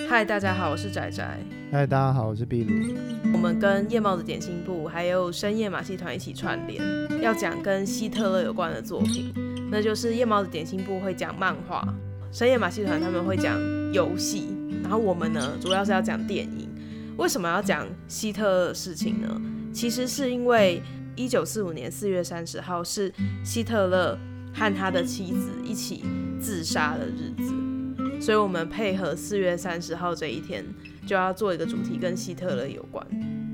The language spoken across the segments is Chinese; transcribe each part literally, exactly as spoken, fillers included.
嗨，大家好，我是宅宅。 嗨，大家好，我是壁炉。 我们跟夜猫子点心部还有深夜马戏团一起串联，要讲跟希特勒有关的作品。那就是夜猫子点心部会讲漫画，深夜马戏团他们会讲游戏，然后我们呢主要是要讲电影。为什么要讲希特勒的事情呢？其实是因为一九四五年四月三十号是希特勒和他的妻子一起自杀的日子，所以我们配合四月三十号这一天，就要做一个主题跟希特勒有关。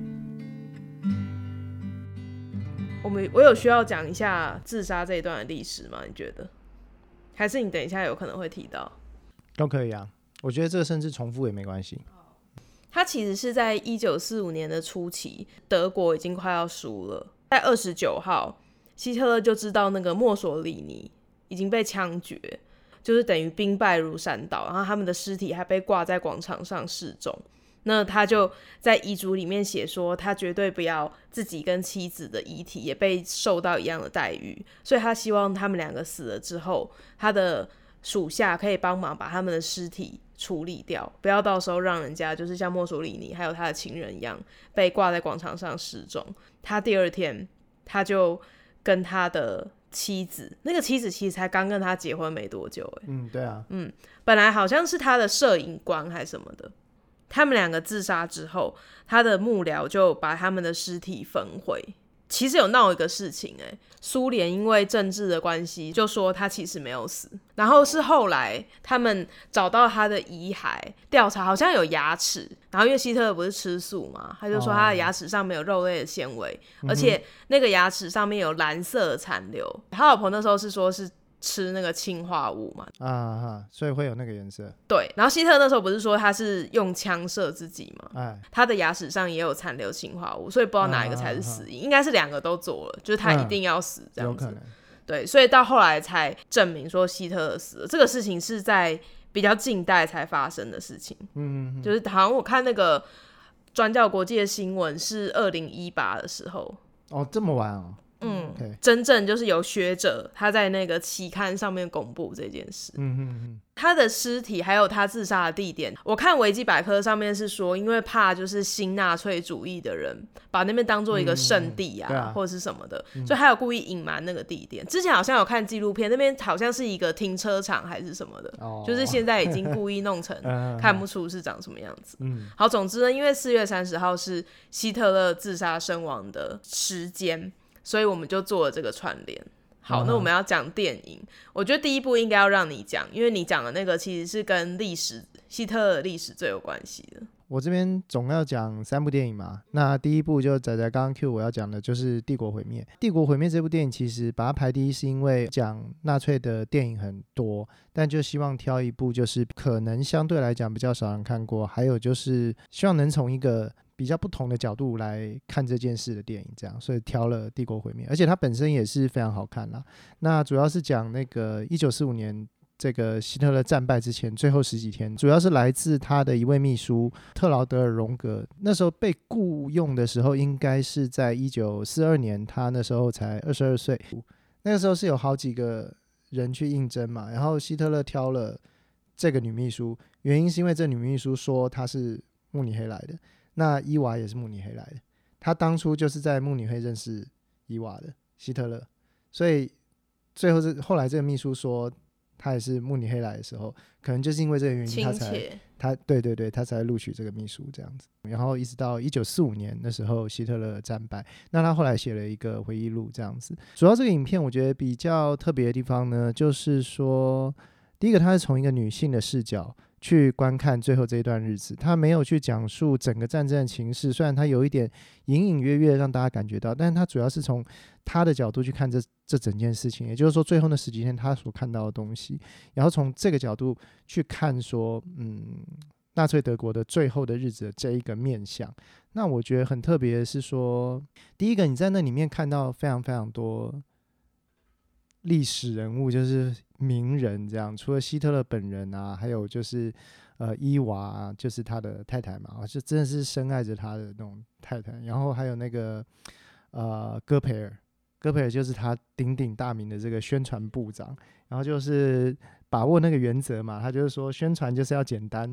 我们我有需要讲一下自杀这一段的历史吗？你觉得？还是你等一下有可能会提到？ 都可以啊，我觉得这个甚至重复也没关系。 他其实是在一九四五年的初期，德国已经快要输了，在二十九号，希特勒就知道那个墨索里尼已经被枪决，就是等于兵败如山倒，然后他们的尸体还被挂在广场上示众。那他就在遗嘱里面写说，他绝对不要自己跟妻子的遗体也被受到一样的待遇，所以他希望他们两个死了之后，他的属下可以帮忙把他们的尸体处理掉，不要到时候让人家就是像墨索里尼还有他的情人一样被挂在广场上示众。他第二天他就跟他的妻子，那个妻子其实才刚跟他结婚没多久、欸、 嗯，对啊， 嗯，本来好像是他的摄影官还是什么的。他们两个自杀之后，他的幕僚就把他们的尸体焚毁。其实有闹一个事情、欸，苏联因为政治的关系，就说他其实没有死。然后是后来他们找到他的遗骸，调查好像有牙齿。然后因为希特勒不是吃素嘛，他就说他的牙齿上面有肉类的纤维、哦，而且那个牙齿上面有蓝色的残留。他老婆那时候是说是吃那个氰化物嘛， 啊啊，所以会有那个颜色。 对，然后希特勒那时候不是说他是用枪射自己吗？ 哎， 他的牙齿上也有残留氰化物，所以不知道哪一个才是死因，啊啊啊啊应该是两个都做了，就是他一定要死这样子。嗯、有可能。对，所以到后来才证明说希特勒死了。这个事情是在比较近代才发生的事情。嗯, 嗯，就是好像我看那个转角国际的新闻是二零一八的时候。 哦，这么晚哦。 嗯， okay. 真正就是有学者他在那个期刊上面公布这件事。嗯哼哼，他的尸体还有他自杀的地点，我看维基百科上面是说，因为怕就是新纳粹主义的人把那边当做一个圣地 啊,、嗯、啊或者是什么的，所以他有故意隐瞒那个地点。之前好像有看纪录片，那边好像是一个停车场还是什么的，哦、就是现在已经故意弄成看不出是长什么样子。嗯，好，总之呢，因为四月三十号是希特勒自杀身亡的时间。所以我们就做了这个串联。好，那我们要讲电影，我觉得第一部应该要让你讲，因为你讲的那个其实是跟历史希特勒的历史最有关系的。 我这边总要讲三部电影嘛，那第一部就仔仔刚刚 Q 我要讲的就是《帝国毁灭》。《帝国毁灭》这部电影其实把它排第一，是因为讲纳粹的电影很多，但就希望挑一部就是可能相对来讲比较少人看过，还有就是希望能从一个比较不同的角度来看这件事的电影，这样，所以挑了《帝国毁灭》，而且它本身也是非常好看啦。那主要是讲那个一九四五年这个希特勒战败之前最后十几天，主要是来自他的一位秘书特劳德尔荣格，那时候被雇用的时候应该是在一九四二年，他那时候才二十二岁。那个时候是有好几个人去应征嘛，然后希特勒挑了这个女秘书，原因是因为这女秘书说她是慕尼黑来的。那伊娃也是慕尼黑来的，他当初就是在慕尼黑认识伊娃的希特勒，所以最后是后来这个秘书说他也是慕尼黑来的时候，可能就是因为这个原因他才他对对对他才录取这个秘书这样子。然后一直到一九四五年的时候希特勒战败，那他后来写了一个回忆录这样子。主要这个影片我觉得比较特别的地方呢，就是说第一个他是从一个女性的视角去观看最后这一段日子，他没有去讲述整个战争的情势，虽然他有一点隐隐约约让大家感觉到，但是他主要是从他的角度去看这这整件事情，也就是说最后那十几天他所看到的东西，然后从这个角度去看说嗯，纳粹德国的最后的日子的这一个面向。那我觉得很特别的是说，第一个你在那里面看到非常非常多历史人物，就是名人这样，除了希特勒本人啊，还有就是呃伊娃、啊、就是他的太太嘛，就真的是深爱着他的那种太太。然后还有那个呃戈培尔，戈培尔就是他鼎鼎大名的这个宣传部长，然后就是把握那个原则嘛，他就是说宣传就是要简单，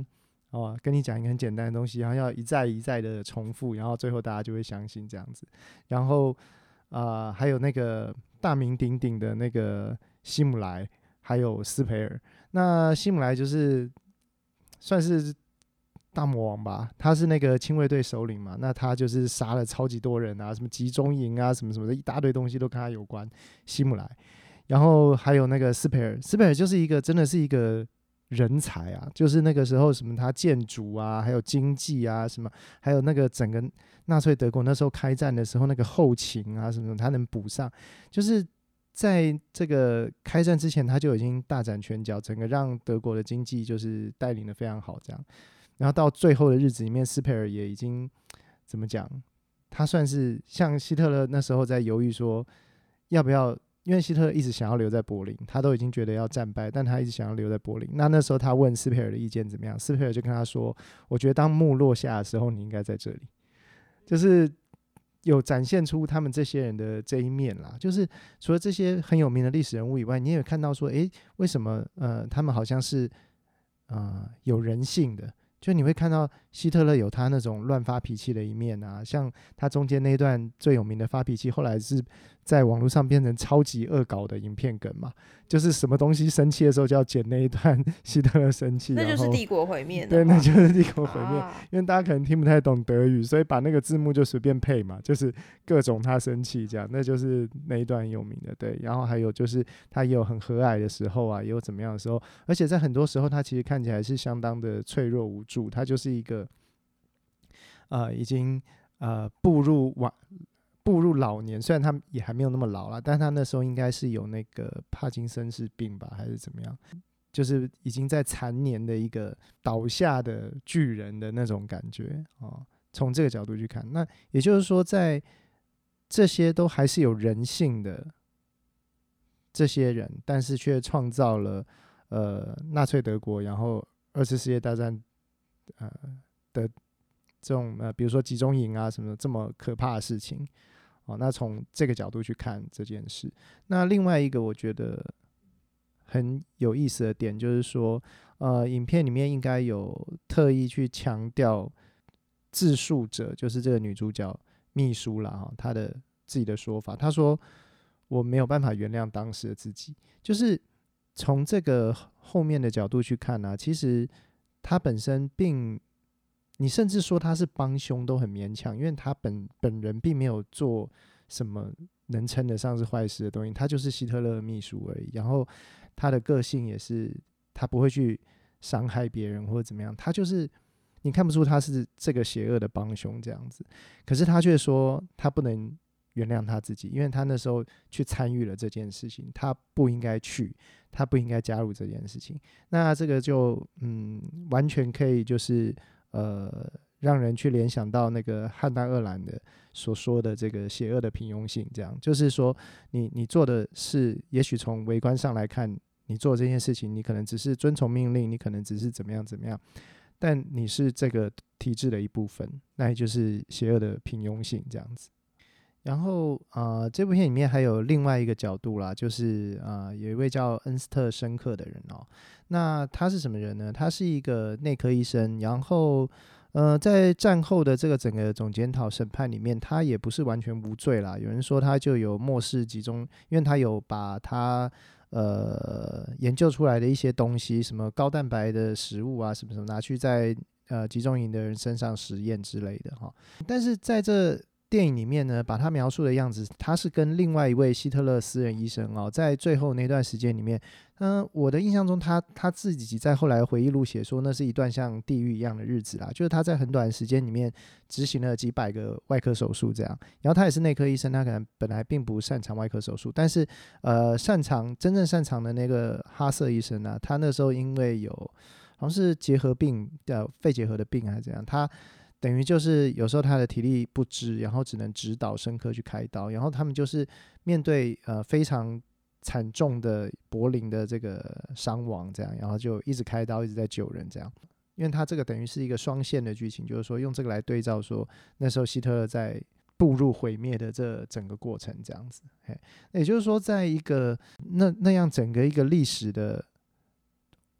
哦，跟你讲一个很简单的东西，然后要一再一再的重复，然后最后大家就会相信这样子。然后呃，还有那个大名鼎鼎的那个希姆莱，还有斯培尔。那希姆莱就是算是大魔王吧，他是那个亲卫队首领嘛，那他就是杀了超级多人啊，什么集中营啊，什么什么的，一大堆东西都跟他有关。希姆莱，然后还有那个斯培尔，斯培尔就是一个真的是一个人才啊，就是那个时候什么他建筑啊，还有经济啊，什么还有那个整个纳粹德国那时候开战的时候那个后勤啊什么他能补上，就是在这个开战之前他就已经大展拳脚，整个让德国的经济就是带领的非常好这样。然后到最后的日子里面，斯培尔也已经怎么讲，他算是像希特勒那时候在犹豫说要不要，因为希特勒一直想要留在柏林，他都已经觉得要战败，但他一直想要留在柏林。那那时候他问斯培尔的意见怎么样，斯培尔就跟他说，我觉得当幕落下的时候你应该在这里，就是有展现出他们这些人的这一面啦。就是除了这些很有名的历史人物以外，你也看到说诶，为什么呃他们好像是呃有人性的，就你会看到希特勒有他那种乱发脾气的一面啊，像他中间那一段最有名的发脾气，后来是在网络上变成超级恶搞的影片梗嘛，就是什么东西生气的时候就要剪那一段希特勒生气， 那就是帝国毁灭的。 对，那就是帝国毁灭、 啊、 因为大家可能听不太懂德语，所以把那个字幕就随便配嘛，就是各种他生气这样，那就是那一段很有名的。对，然后还有就是他也有很和蔼的时候啊，也有怎么样的时候，而且在很多时候他其实看起来是相当的脆弱无助，他就是一个呃已经呃步入晚步入老年，虽然他也还没有那么老啦，但他那时候应该是有那个帕金森氏病吧，还是怎么样，就是已经在残年的一个倒下的巨人的那种感觉啊。从这个角度去看，那也就是说，在这些都还是有人性的这些人，但是却创造了呃纳粹德国，然后二次世界大战呃的这种呃比如说集中营啊什么的这么可怕的事情。哦，那从这个角度去看这件事，那另外一个我觉得很有意思的点就是说，呃，影片里面应该有特意去强调自述者，就是这个女主角秘书啦，哈，她的自己的说法，她说我没有办法原谅当时的自己，就是从这个后面的角度去看啊，其实她本身并。你甚至说他是帮凶都很勉强，因为他 本, 本人并没有做什么能称得上是坏事的东西，他就是希特勒的秘书而已。然后他的个性也是，他不会去伤害别人或者怎么样，他就是你看不出他是这个邪恶的帮凶这样子。可是他却说他不能原谅他自己，因为他那时候去参与了这件事情，他不应该去，他不应该加入这件事情。那这个就嗯，完全可以就是。呃，让人去联想到那个汉娜·鄂兰的所说的这个邪恶的平庸性，这样就是说你，你做的事，也许从微观上来看，你做这件事情，你可能只是遵从命令，你可能只是怎么样怎么样，但你是这个体制的一部分，那也就是邪恶的平庸性这样子。然后呃，这部片里面还有另外一个角度啦，就是呃，有一位叫恩斯特·申克的人哦。那他是什么人呢？他是一个内科医生，然后呃，在战后的这个整个总检讨审判里面，他也不是完全无罪啦。有人说他就有漠视集中，因为他有把他呃研究出来的一些东西，什么高蛋白的食物啊，什么什么拿去在呃集中营的人身上实验之类的哈。但是在这电影里面呢，把他描述的样子，他是跟另外一位希特勒私人医生哦，在最后那段时间里面，嗯、呃，我的印象中他，他他自己在后来回忆录写说，那是一段像地狱一样的日子啦，就是他在很短的时间里面执行了几百个外科手术这样，然后他也是内科医生，他可能本来并不擅长外科手术，但是呃，擅长真正擅长的那个哈瑟医生啊，他那时候因为有好像是结核病的肺结核的病还是怎样，他。等于就是有时候他的体力不支，然后只能指导生科去开刀，然后他们就是面对呃非常惨重的柏林的这个伤亡这样，然后就一直开刀一直在救人这样，因为他这个等于是一个双线的剧情，就是说用这个来对照说那时候希特勒在步入毁灭的这整个过程这样子。也就是说在一个那那样整个一个历史的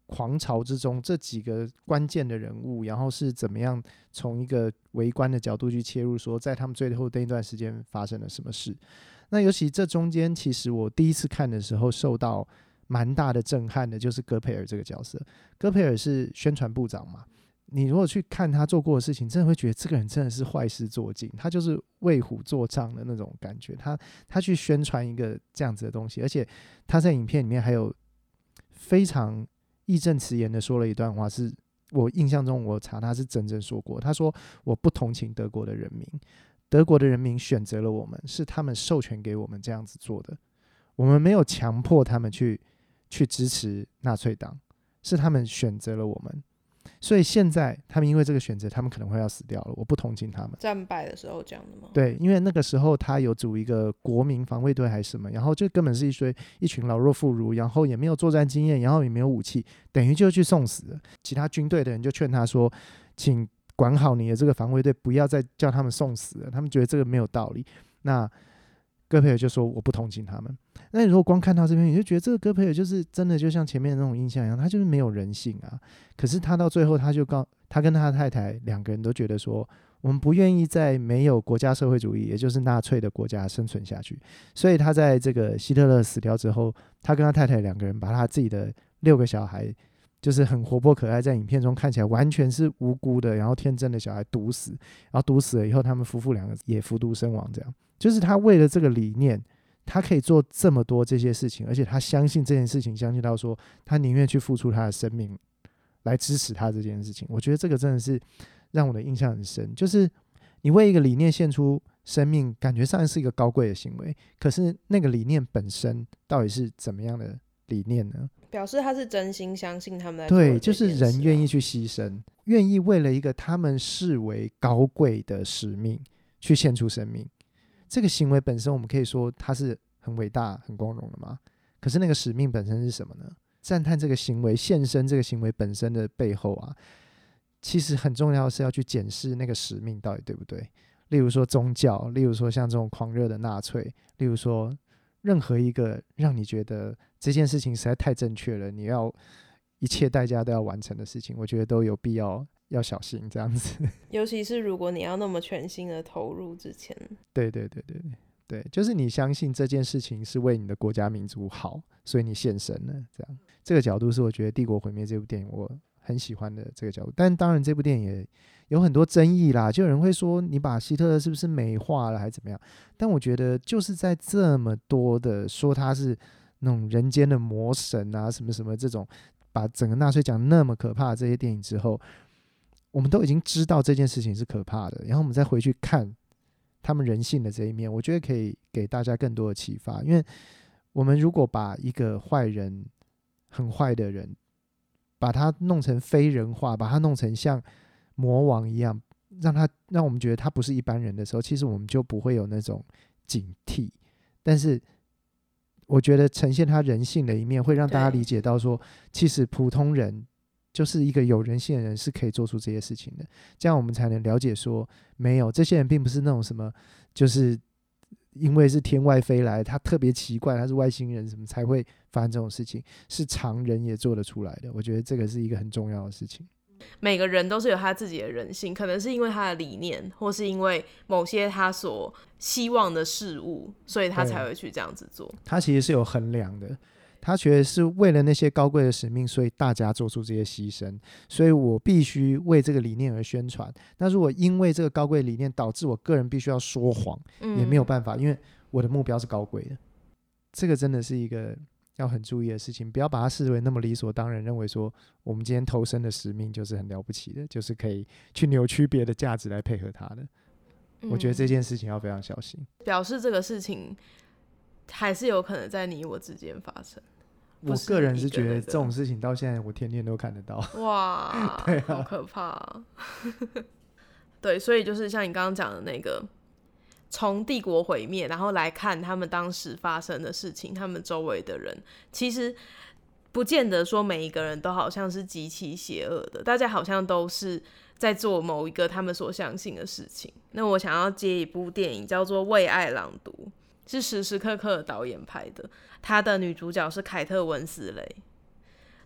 狂潮之中这几个关键的人物，然后是怎么样从一个微观的角度去切入，说在他们最后的那段时间发生了什么事。那尤其这中间，其实我第一次看的时候受到蛮大的震撼的，就是戈培尔这个角色。戈培尔是宣传部长嘛，你如果去看他做过的事情，真的会觉得这个人真的是坏事做尽，他就是为虎作伥的那种感觉。他他去宣传一个这样子的东西，而且他在影片里面还有非常义正辞严的说了一段话，是我印象中我查他是真正说过。他说：“我不同情德国的人民，德国的人民选择了我们，是他们授权给我们这样子做的，我们没有强迫他们去去支持纳粹党，是他们选择了我们。所以现在他们因为这个选择，他们可能会要死掉了，我不同情他们。” 战败的时候讲的吗？ 对，因为那个时候他有组一个国民防卫队还是什么，然后就根本是一堆一群老弱妇孺，然后也没有作战经验，然后也没有武器，等于就去送死了。其他军队的人就劝他说：“请管好你的这个防卫队，不要再叫他们送死了。”他们觉得这个没有道理。那戈培尔就说：“我不同情他们。”那你如果光看到这边，你就觉得这个戈培尔就是真的就像前面的那种印象一样，他就是没有人性啊。可是他到最后，他就告他跟他的太太两个人都觉得说，我们不愿意在没有国家社会主义，也就是纳粹的国家生存下去。所以他在这个希特勒死掉之后，他跟他太太两个人把他自己的六个小孩，就是很活泼可爱，在影片中看起来完全是无辜的，然后天真的小孩毒死，然后毒死了以后，他们夫妇两个也服毒身亡。这样就是他为了这个理念，他可以做这么多这些事情，而且他相信这件事情，相信到说他宁愿去付出他的生命来支持他这件事情。我觉得这个真的是让我的印象很深，就是你为一个理念献出生命，感觉上是一个高贵的行为，可是那个理念本身到底是怎么样的理念呢？ 表示他是真心相信他们在做的这件事啊。 对，就是人愿意去牺牲，愿意为了一个他们视为高贵的使命去献出生命。这个行为本身我们可以说它是很伟大很光荣的吗？可是那个使命本身是什么呢？赞叹这个行为，献身这个行为本身的背后啊，其实很重要的是要去检视那个使命到底对不对。例如说宗教，例如说像这种狂热的纳粹，例如说任何一个让你觉得这件事情实在太正确了，你要一切代价都要完成的事情，我觉得都有必要要小心这样子。 尤其是如果你要那么全心的投入之前。 对对对对对，就是你相信这件事情是为你的国家民族好，所以你献身了。这样，这个角度是我觉得《帝国毁灭》这部电影我很喜欢的这个角度。但当然，这部电影也有很多争议啦，就有人会说你把希特勒是不是美化了，还是怎么样？但我觉得就是在这么多的说他是那种人间的魔神啊，什么什么这种，把整个纳粹讲那么可怕的这些电影之后，我们都已经知道这件事情是可怕的，然后我们再回去看他们人性的这一面，我觉得可以给大家更多的启发。因为我们如果把一个坏人很坏的人把他弄成非人化，把他弄成像魔王一样，让他让我们觉得他不是一般人的时候，其实我们就不会有那种警惕。但是我觉得呈现他人性的一面，会让大家理解到说，其实普通人就是一个有人性的人是可以做出这些事情的。这样我们才能了解说，没有，这些人并不是那种什么，就是因为是天外飞来，他特别奇怪，他是外星人什么才会发生这种事情，是常人也做得出来的。我觉得这个是一个很重要的事情。 每个人都是有他自己的人性，可能是因为他的理念，或是因为某些他所希望的事物，所以他才会去这样子做。他其实是有衡量的，他觉得是为了那些高贵的使命，所以大家做出这些牺牲，所以我必须为这个理念而宣传。那如果因为这个高贵理念导致我个人必须要说谎，嗯、也没有办法，因为我的目标是高贵的。这个真的是一个要很注意的事情，不要把它视为那么理所当然，认为说我们今天投身的使命就是很了不起的，就是可以去扭曲别的价值来配合它的。我觉得这件事情要非常小心。 表示这个事情还是有可能在你我之间发生。 我个人是觉得这种事情到现在我天天都看得到。 哇，对啊，好可怕啊。对，所以就是像你刚刚讲的那个，从帝国毁灭然后来看他们当时发生的事情，他们周围的人其实不见得说每一个人都好像是极其邪恶的，大家好像都是在做某一个他们所相信的事情。那我想要接一部电影叫做《为爱朗读》，是时时刻刻的导演拍的，他的女主角是凯特温斯雷。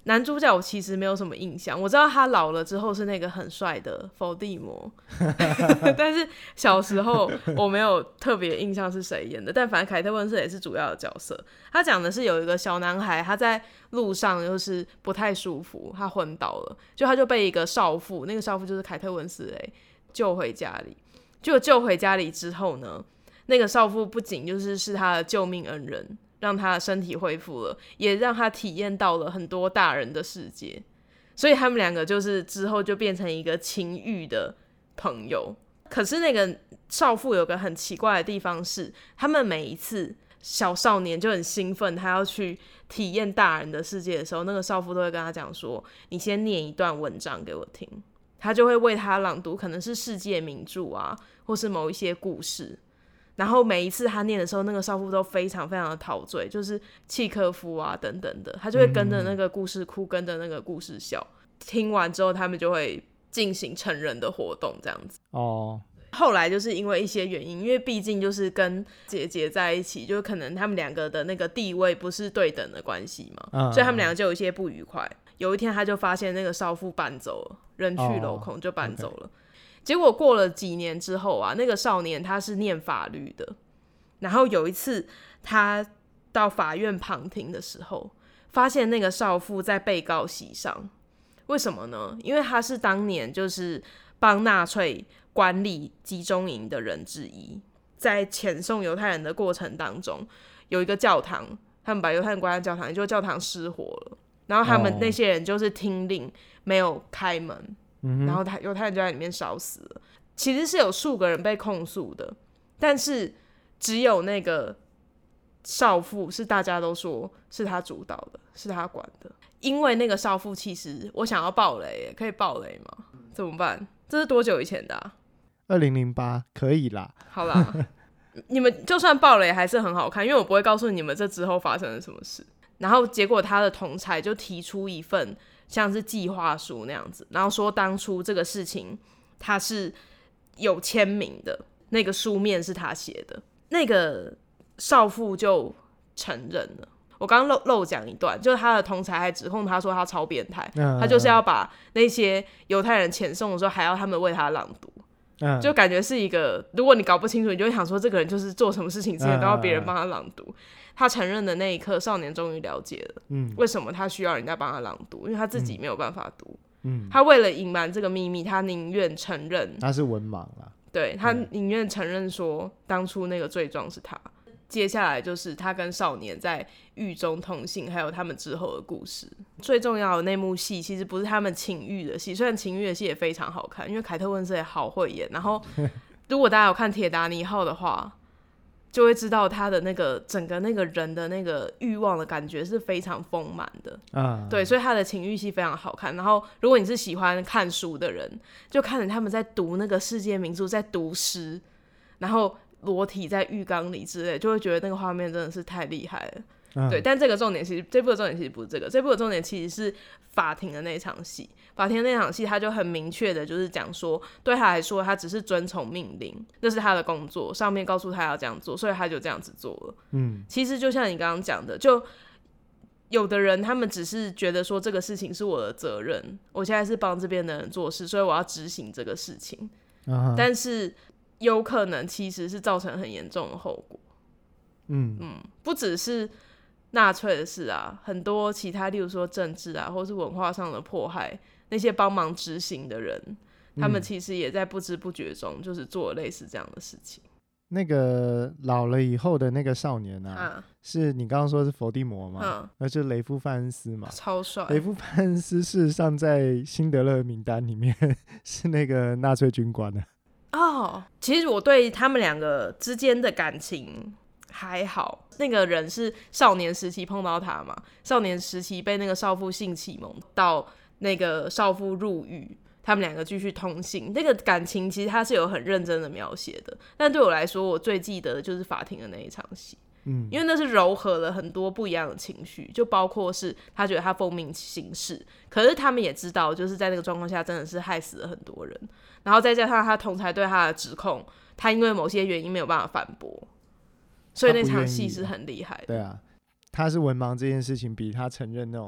男主角我其实没有什么印象，我知道他老了之后是那个很帅的伏地魔但是小时候我没有特别印象是谁演的，但反正凯特温斯莱特也是主要的角色。他讲的是有一个小男孩，他在路上就是不太舒服，他昏倒了，就他就被一个少妇，那个少妇就是凯特温斯莱特救回家里。就救回家里之后呢，那个少妇不仅就是是他的救命恩人，让他的身体恢复了，也让他体验到了很多大人的世界，所以他们两个就是之后就变成一个情欲的朋友。可是那个少妇有个很奇怪的地方是，他们每一次小少年就很兴奋，他要去体验大人的世界的时候，那个少妇都会跟他讲说，你先念一段文章给我听，他就会为他朗读，可能是世界名著啊，或是某一些故事。然后每一次他念的时候，那个少妇都非常非常的陶醉，就是契诃夫啊等等的，他就会跟着那个故事哭，跟着那个故事笑。听完之后，他们就会进行成人的活动，这样子。 哦， 后来就是因为一些原因，因为毕竟就是跟姐姐在一起，就是可能他们两个的那个地位不是对等的关系嘛、嗯，所以他们两个就有一些不愉快。有一天，他就发现那个少妇搬走了，人去楼空，就搬走了。哦 okay. 结果过了几年之后啊，那个少年他是念法律的，然后有一次他到法院旁听的时候，发现那个少妇在被告席上。为什么呢？因为他是当年就是帮纳粹管理集中营的人之一，在遣送犹太人的过程当中，有一个教堂，他们把犹太人关在教堂，也就教堂失火了，然后他们那些人就是听令没有开门、哦然后犹太人就在里面烧死了。其实是有数个人被控诉的，但是只有那个少妇是大家都说是他主导的，是他管的。因为那个少妇其实我想要爆雷耶，可以爆雷吗？怎么办？这是多久以前的啊？ 二零零八可以啦。 好啦你们就算爆雷还是很好看，因为我不会告诉你们这之后发生了什么事。然后结果他的同侪就提出一份像是计划书那样子，然后说当初这个事情他是有签名的，那个书面是他写的。那个少妇就承认了。我刚刚漏漏讲一段，就是他的同侪还指控他说他超变态、嗯、他就是要把那些犹太人遣送的时候还要他们为他朗读、嗯、就感觉是一个，如果你搞不清楚你就会想说这个人就是做什么事情之前都要别人帮他朗读、嗯、他承认的那一刻，少年终于了解了、嗯、为什么他需要人家帮他朗读，因为他自己没有办法读、嗯、他为了隐瞒这个秘密，他宁愿承认他是文盲啊， 对，他宁愿承认说当初那个罪状是他。接下来就是他跟少年在狱中通信，还有他们之后的故事。最重要的那幕戏其实不是他们情欲的戏，虽然情欲的戏也非常好看，因为凯特温斯莱特也好会演。然后如果大家有看铁达尼号的话，就会知道他的那个整个那个人的那个欲望的感觉是非常丰满的、啊、对，所以他的情欲戏非常好看。然后如果你是喜欢看书的人，就看着他们在读那个世界名著，在读诗，然后裸体在浴缸里之类，就会觉得那个画面真的是太厉害了、嗯、对。但这个重点其实这部的重点其实不是这个，这部的重点其实是法庭的那场戏。法庭的那场戏他就很明确的就是讲说，对他来说他只是遵从命令，那是他的工作，上面告诉他要这样做，所以他就这样子做了。嗯，其实就像你刚刚讲的，就有的人他们只是觉得说这个事情是我的责任，我现在是帮这边的人做事，所以我要执行这个事情、uh-huh. 但是有可能其实是造成很严重的后果。嗯嗯，不只是纳粹的事啊，很多其他例如说政治啊或是文化上的迫害，那些帮忙执行的人、嗯、他们其实也在不知不觉中就是做了类似这样的事情。 那个老了以后的那个少年啊，啊是你刚刚说是伏地魔嘛，那、啊、就是雷夫范恩斯嘛， 超帅。 雷夫范恩斯事实上在辛德勒名单里面是那个纳粹军官的。 哦，其实我对他们两个之间的感情还好。那个人是少年时期碰到他嘛，少年时期被那个少妇性启蒙，到那个少妇入狱，他们两个继续通信，那个感情其实他是有很认真的描写的。但对我来说，我最记得的就是法庭的那一场戏。嗯，因为那是糅合了很多不一样的情绪，就包括是他觉得他奉命行事，可是他们也知道就是在那个状况下真的是害死了很多人，然后再加上他同侪对他的指控，他因为某些原因没有办法反驳，所以那场戏是很厉害的。 对啊，他是文盲这件事情比他承认那种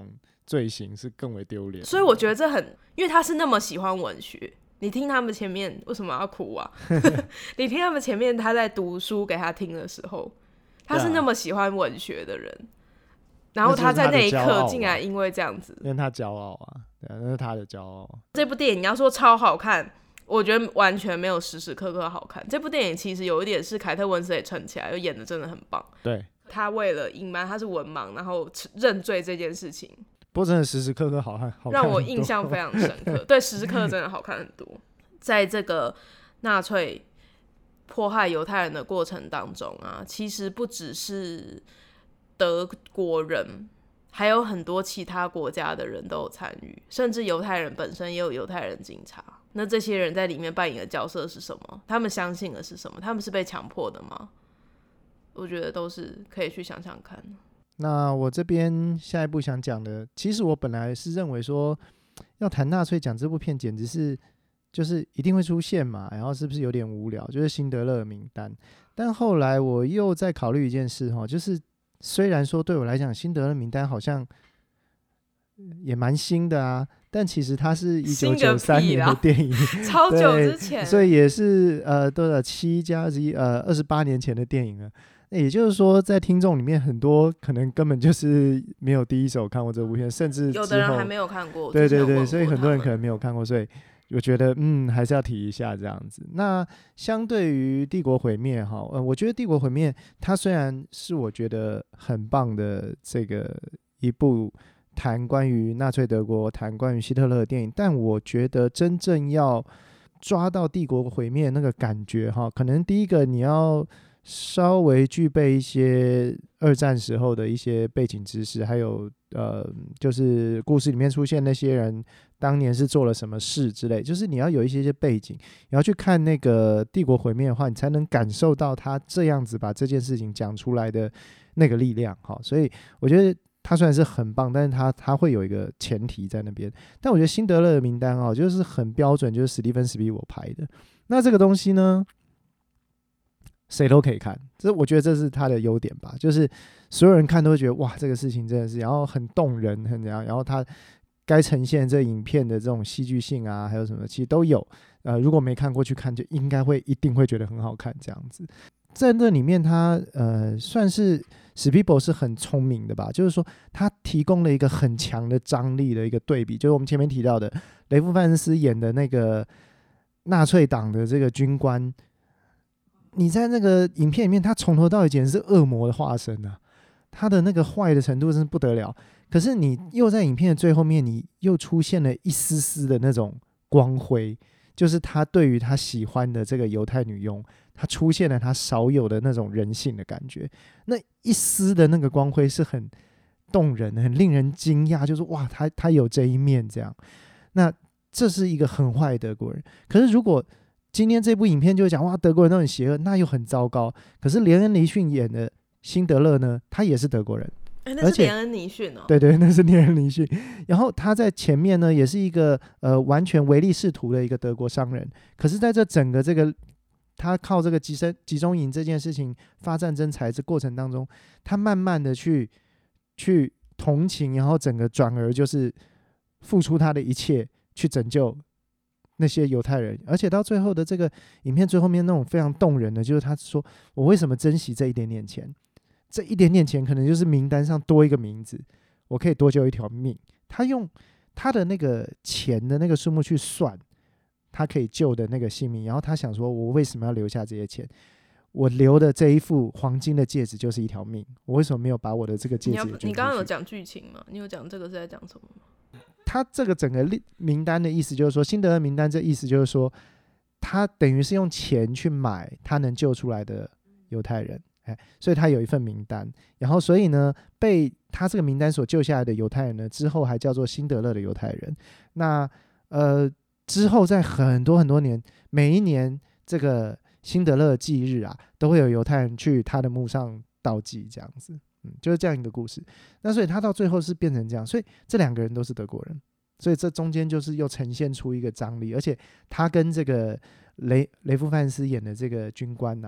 罪行是更为丢脸。 所以我觉得这很，因为他是那么喜欢文学，你听他们前面为什么要哭啊？你听他们前面他在读书给他听的时候，他是那么喜欢文学的人，啊、然后他在那一刻竟然因为这样子， 因为他骄傲啊，对啊，那是他的骄傲。 这部电影要说超好看，我觉得完全没有时时刻刻好看。这部电影其实有一点是凯特温斯莱撑起来，又演的真的很棒。 对， 他为了隐瞒他是文盲，然后认罪这件事情， 不过真的时时刻刻好看，好看让我印象非常深刻。对，时时刻刻真的好看很多。在这个纳粹迫害犹太人的过程当中啊，其实不只是德国人，还有很多其他国家的人都有参与，甚至犹太人本身也有犹太人警察。那这些人在里面扮演的角色是什么？他们相信的是什么？他们是被强迫的吗？我觉得都是可以去想想看。 那我这边下一步想讲的，其实我本来是认为说要谈纳粹讲这部片简直是就是一定会出现嘛，然后是不是有点无聊，就是辛德勒名单。但后来我又在考虑一件事，就是虽然说对我来讲辛德勒名单好像也蛮新的啊，但其实它是一九九三年的电影， 超久之前， 所以也是呃多少七加一呃二十八年前的电影了。也就是说，在听众里面很多可能根本就是没有第一手看过这部片，甚至有的人还没有看过。 对对对，所以很多人可能没有看过，所以我觉得嗯还是要提一下这样子。那相对于帝国毁灭哈、呃，我觉得帝国毁灭它虽然是我觉得很棒的这个一部谈关于纳粹德国、谈关于希特勒的电影，但我觉得真正要抓到帝国毁灭那个感觉哈，可能第一个你要稍微具备一些二战时候的一些背景知识，还有呃，就是故事里面出现那些人当年是做了什么事之类，就是你要有一些些背景，你要去看那个帝国毁灭的话，你才能感受到他这样子把这件事情讲出来的那个力量。好，所以我觉得他虽然是很棒，但是他他会有一个前提在那边。但我觉得辛德勒的名单哦，就是很标准，就是史蒂芬史匹柏拍的。那这个东西呢，谁都可以看，这我觉得这是他的优点吧，就是所有人看都会觉得哇，这个事情真的是，然后很动人，很怎样，然后他该呈现这影片的这种戏剧性啊，还有什么，其实都有。呃，如果没看过去看，就应该会一定会觉得很好看这样子。在这里面他，他呃算是史匹柏是很聪明的吧，就是说他提供了一个很强的张力的一个对比，就是我们前面提到的雷夫范斯演的那个纳粹党的这个军官。你在那个影片里面，他从头到尾简直是恶魔的化身啊！他的那个坏的程度真是不得了。可是你又在影片的最后面，你又出现了一丝丝的那种光辉，就是他对于他喜欢的这个犹太女佣，他出现了他少有的那种人性的感觉。那一丝的那个光辉是很动人的，很令人惊讶，就是哇，他他有这一面这样。那这是一个很坏的德国人。可是如果今天这部影片就讲哇，德国人都很邪恶，那又很糟糕。可是连恩·尼逊演的辛德勒呢，他也是德国人， 欸、那是连恩·尼逊哦。 对对，那是连恩·尼逊。然后他在前面呢，也是一个呃完全唯利是图的一个德国商人。可是在这整个这个他靠这个集生集中营这件事情发战争财这过程当中，他慢慢的去去同情，然后整个转而就是付出他的一切去拯救那些犹太人。而且到最后的这个影片最后面那种非常动人的，就是他说我为什么珍惜这一点点钱，这一点点钱可能就是名单上多一个名字，我可以多救一条命。他用他的那个钱的那个数目去算他可以救的那个性命，然后他想说我为什么要留下这些钱，我留的这一副黄金的戒指就是一条命，我为什么没有把我的这个戒指也捐出去？ 你刚刚有讲剧情吗？你有讲这个是在讲什么吗？ 他这个整个名单的意思就是说，辛德勒名单这意思就是说，他等于是用钱去买他能救出来的犹太人，哎，所以他有一份名单。然后所以呢，被他这个名单所救下来的犹太人呢，之后还叫做辛德勒的犹太人。那呃之后在很多很多年，每一年这个辛德勒忌日啊，都会有犹太人去他的墓上悼祭，这样子。嗯，就是这样一个故事。那所以他到最后是变成这样，所以这两个人都是德国人，所以这中间就是又呈现出一个张力，而且他跟这个雷雷夫范斯演的这个军官啊，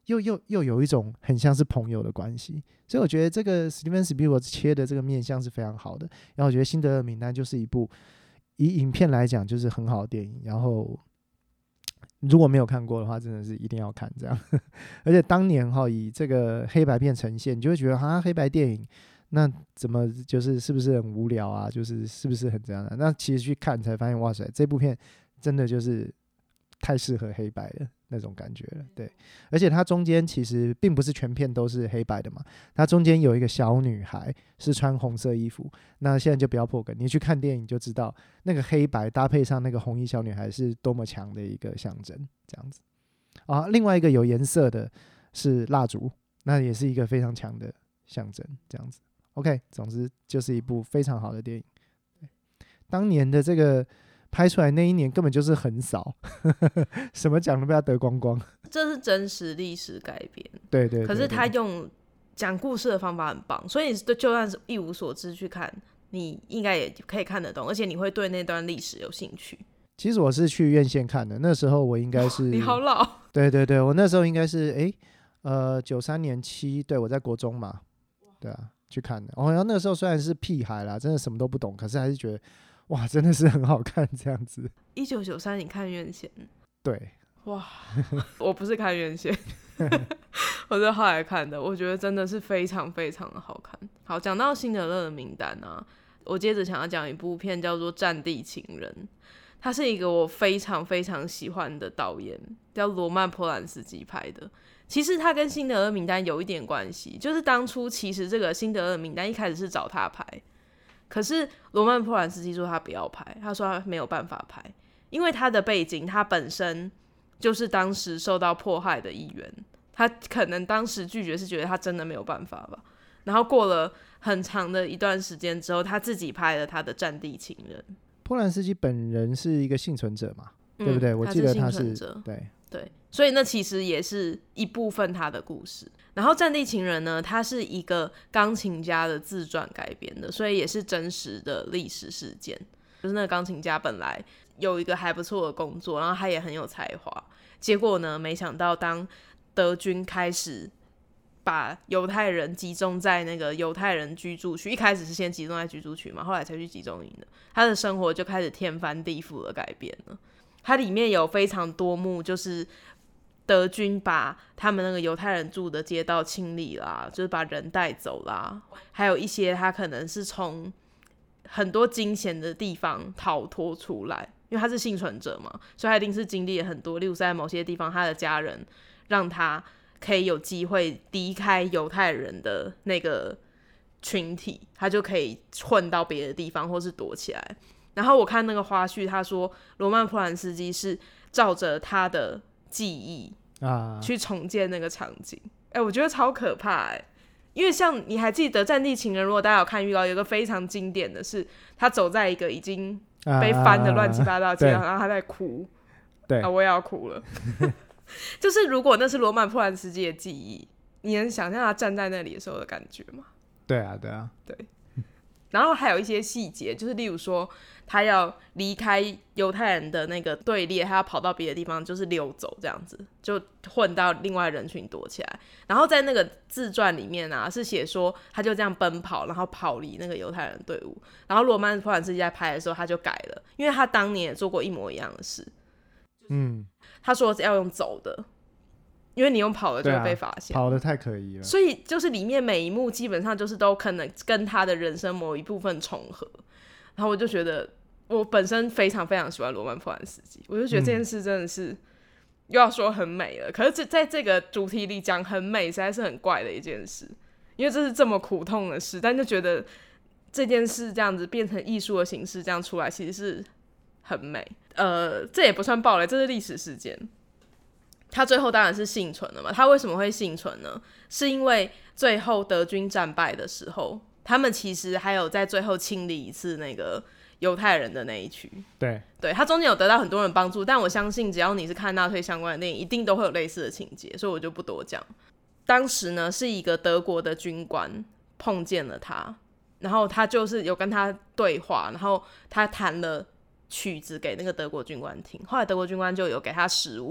又又又有一种很像是朋友的关系，所以我觉得这个 Steven Spielberg 切的这个面向是非常好的。然后我觉得《辛德勒名单》就是一部以影片来讲就是很好的电影，然后如果没有看过的话，真的是一定要看这样。而且当年哈以这个黑白片呈现，你就会觉得啊黑白电影那怎么就是是不是很无聊啊？就是是不是很这样的？那其实去看才发现，哇塞，这部片真的就是太适合黑白的那种感觉了。对，而且它中间其实并不是全片都是黑白的嘛，它中间有一个小女孩是穿红色衣服。那现在就不要破梗，你去看电影就知道，那个黑白搭配上那个红衣小女孩是多么强的一个象征，这样子。啊，另外一个有颜色的是蜡烛，那也是一个非常强的象征，这样子。OK， 总之就是一部非常好的电影。当年的这个拍出来那一年根本就是横扫，什么奖都被他得光光。 这是真实历史改编， 对 对, 对, 对。 可是他用讲故事的方法很棒，所以你就算是一无所知去看，你应该也可以看得懂，而且你会对那段历史有兴趣。 其实我是去院线看的，那时候我应该是、哦、 你好老。 对对对，我那时候应该是哎呃九三年七，对我在国中嘛，对啊。去看的，哦，然后那个时候虽然是屁孩啦，真的什么都不懂，可是还是觉得哇，真的是很好看这样子。 一九九三你看院线？ 对， 哇，我不是看院线，我是后来看的，我觉得真的是非常非常的好看。好，讲到辛德勒的名单啊，我接着想要讲一部片叫做《战地情人》，他是一个我非常非常喜欢的导演，叫罗曼·波兰斯基拍的。其实他跟辛德勒名单有一点关系，就是当初其实这个辛德勒名单一开始是找他拍，可是罗曼·波兰斯基说他不要拍，他说他没有办法拍，因为他的背景他本身就是当时受到迫害的一员，他可能当时拒绝是觉得他真的没有办法吧。然后过了很长的一段时间之后，他自己拍了他的《战地情人》。 波兰斯基本人是一个幸存者嘛，嗯、对不对？我记得他是对对，所以那其实也是一部分他的故事。然后《战地情人》呢，它是一个钢琴家的自传改编的，所以也是真实的历史事件。就是那个钢琴家本来有一个还不错的工作，然后他也很有才华，结果呢，没想到当德军开始把犹太人集中在那个犹太人居住区，一开始是先集中在居住区嘛，后来才去集中营的，他的生活就开始天翻地覆的改变了。它里面有非常多幕，就是德军把他们那个犹太人住的街道清理啦，就是把人带走啦，还有一些他可能是从很多惊险的地方逃脱出来，因为他是幸存者嘛，所以他一定是经历了很多，例如在某些地方他的家人让他可以有机会离开犹太人的那个群体，他就可以混到别的地方或是躲起来。然后我看那个花絮，他说罗曼·波兰斯基是照着他的记忆啊去重建那个场景。哎、欸，我觉得超可怕哎、欸，因为像你还记得《战地情人》，如果大家有看预告，有一个非常经典的是，他走在一个已经被翻的乱七八糟的街上、啊，然后他在哭， 对， 啊，我也要哭了。就是如果那是罗曼·波兰斯基的记忆，你能想象他站在那里的时候的感觉吗？ 对啊，对啊， 对。然后还有一些细节，就是例如说他要离开犹太人的那个队列，他要跑到别的地方，就是溜走这样子，就混到另外人群躲起来。然后在那个自传里面啊，是写说他就这样奔跑，然后跑离那个犹太人队伍。然后罗曼·波兰斯基在拍的时候他就改了，因为他当年也做过一模一样的事。嗯，他说要用走的，因为你用跑的就会被发现、 啊、跑的太可疑了， 所以就是里面每一幕基本上就是都可能跟他的人生某一部分重合。然后我就觉得我本身非常非常喜欢罗曼·波兰斯基，我就觉得这件事真的是、嗯、又要说很美了，可是在这个主题里讲很美实在是很怪的一件事，因为这是这么苦痛的事，但就觉得这件事这样子变成艺术的形式这样出来其实是很美。呃，这也不算暴雷，这是历史事件。他最后当然是幸存了嘛，他为什么会幸存呢？是因为最后德军战败的时候，他们其实还有在最后清理一次那个犹太人的那一区。 对对，他中间有得到很多人帮助，但我相信只要你是看纳粹相关的电影，一定都会有类似的情节，所以我就不多讲。当时呢，是一个德国的军官碰见了他，然后他就是有跟他对话，然后他弹了曲子给那个德国军官听，后来德国军官就有给他食物，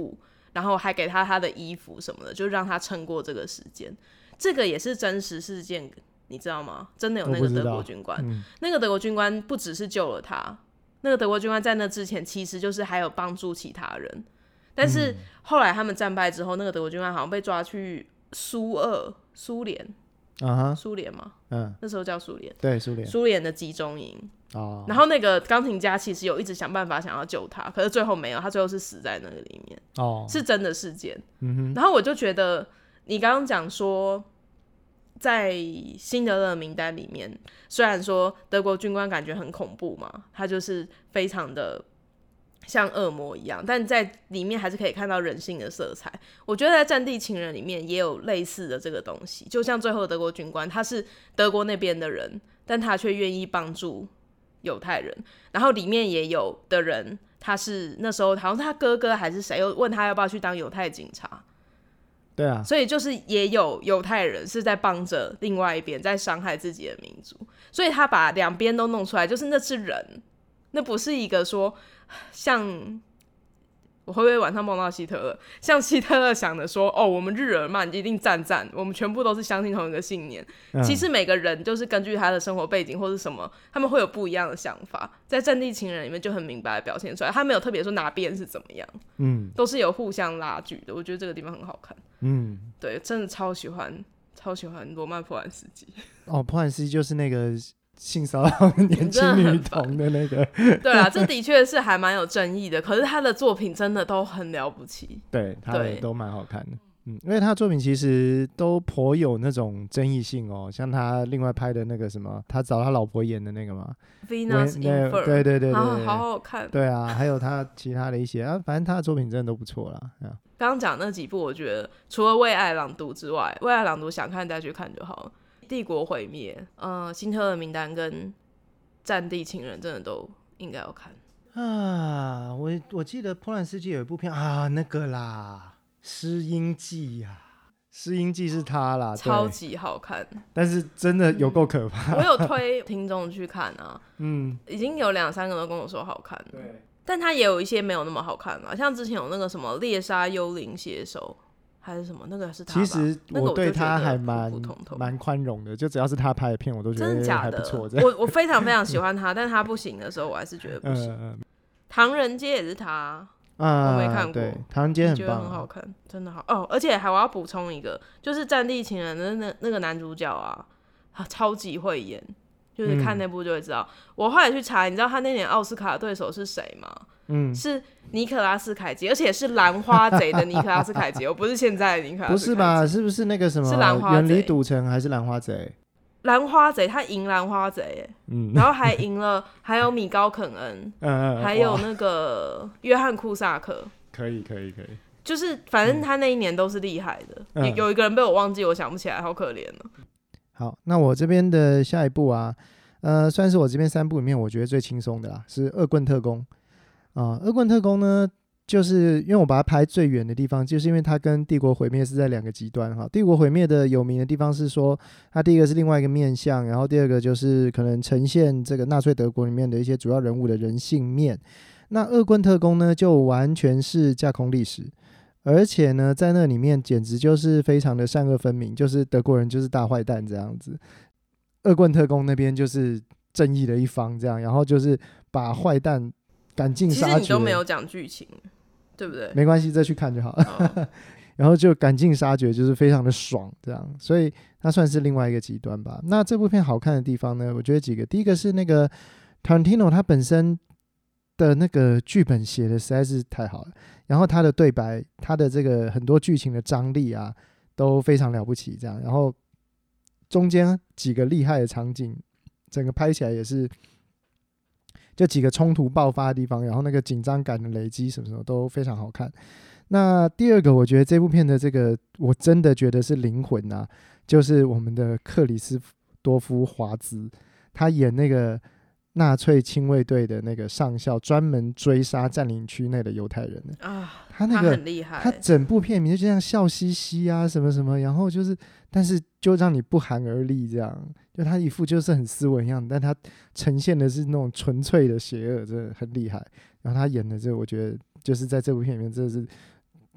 然后还给他他的衣服什么的，就让他撑过这个时间。这个也是真实事件，你知道吗？真的有那个德国军官，嗯、那个德国军官不只是救了他，那个德国军官在那之前其实就是还有帮助其他人，但是后来他们战败之后，那个德国军官好像被抓去苏俄苏联。啊苏联嘛，嗯，那时候叫苏联， 对，苏联， 苏联的集中营。哦，然后那个钢琴家其实有一直想办法想要救他，可是最后没有，他最后是死在那个里面。哦，是真的事件。嗯哼，然后我就觉得你刚刚讲说，在辛德勒名单里面，虽然说德国军官感觉很恐怖嘛，他就是非常的像恶魔一样，但在里面还是可以看到人性的色彩。我觉得在战地情人里面也有类似的这个东西，就像最后的德国军官，他是德国那边的人，但他却愿意帮助犹太人。然后里面也有的人，他是那时候好像是他哥哥还是谁，又问他要不要去当犹太警察。 对啊， 所以就是也有犹太人是在帮着另外一边在伤害自己的民族，所以他把两边都弄出来，就是那是人，那不是一个说像我会不会晚上梦到希特勒，像希特勒想的说哦我们日耳曼一定战战，我们全部都是相信同一个信念、嗯、其实每个人就是根据他的生活背景或是什么，他们会有不一样的想法，在战地情人里面就很明白的表现出来，他没有特别说哪边是怎么样，嗯，都是有互相拉锯的，我觉得这个地方很好看。嗯，对，真的超喜欢超喜欢罗曼·波兰斯基。 哦，波兰斯基就是那个性骚扰年轻女童的那个。 对啊，这的确是还蛮有争议的，可是他的作品真的都很了不起。 对，他的都蛮好看的。嗯，因为他的作品其实都颇有那种争议性哦，像他另外拍的那个什么，他找他老婆演的那个嘛 Venus in Fur， 对对对对， 好好好看。 对啊，还有他其他的一些啊，反正他的作品真的都不错啦。 刚刚讲那几部，我觉得除了《为爱朗读》之外，《为爱朗读》想看再去看就好了。帝国毁灭、呃，辛特勒名单跟战地情人真的都应该要看啊！我我记得波兰斯基有一部片啊，那个啦，《失音记》呀，《失音记》是他啦， 超级好看， 但是真的有够可怕、 嗯。我有推听众去看啊，嗯，已经有两三个都跟我说好看了，对，但他也有一些没有那么好看嘛，像之前有那个什么猎杀幽灵写手还是什么，那个是他吧。 其实我对他还蛮蛮宽容的，就只要是他拍的片，我都觉得还不错。 真的假的？我我非常非常喜欢他，但他不行的时候，我还是觉得不行。嗯、唐人街也是他，啊、我没看过。 对，唐人街很棒、啊， 觉得很好看，真的好哦。而且还我要补充一个，就是《战地情人》的那那个男主角啊，他超级会演，就是看那部就会知道。嗯、我后来去查，你知道他那年奥斯卡的对手是谁吗？嗯，是尼可拉斯凯奇，而且是兰花贼的尼可拉斯凯奇，我不是现在的尼可拉斯凯奇。 不是吧？是不是那个什么？ 是兰花贼。 远离赌城还是兰花贼？ 兰花贼，他赢兰花贼，嗯，然后还赢了，还有米高肯恩，嗯，还有那个约翰库萨克。 可以，可以，可以。 就是反正他那一年都是厉害的、嗯有，有一个人被我忘记，我想不起来，好可怜哦。 好，那我这边的下一部啊，呃，算是我这边三部里面我觉得最轻松的啦，是《恶棍特工》。啊，恶棍特工呢，就是因为我把它排最远的地方，就是因为它跟帝国毁灭是在两个极端哈。帝国毁灭的有名的地方是说，它第一个是另外一个面向，然后第二个就是可能呈现这个纳粹德国里面的一些主要人物的人性面。那恶棍特工呢，就完全是架空历史，而且呢，在那里面简直就是非常的善恶分明，就是德国人就是大坏蛋这样子，恶棍特工那边就是正义的一方这样，然后就是把坏蛋赶尽杀绝。 其实你都没有讲剧情，对不对？ 没关系，再去看就好了。哦、然后就赶尽杀绝，就是非常的爽，这样，所以它算是另外一个极端吧。那这部片好看的地方呢，我觉得几个，第一个是那个 Tarantino 他本身的那个剧本写的实在是太好了，然后他的对白，他的这个很多剧情的张力啊，都非常了不起，这样，然后中间几个厉害的场景，整个拍起来也是。就几个冲突爆发的地方，然后那个紧张感的累积什么什么都非常好看。那第二个，我觉得这部片的这个我真的觉得是灵魂啊，就是我们的克里斯多夫·华兹，他演那个纳粹亲卫队的那个上校，专门追杀占领区内的犹太人啊。 他那个他很厉害， 他整部片名就这样笑嘻嘻啊，什么什么，然后就是，但是就让你不寒而栗，这样，就他一副就是很斯文一样，但他呈现的是那种纯粹的邪恶，真的很厉害。然后他演的这个，我觉得就是在这部片里面，真的是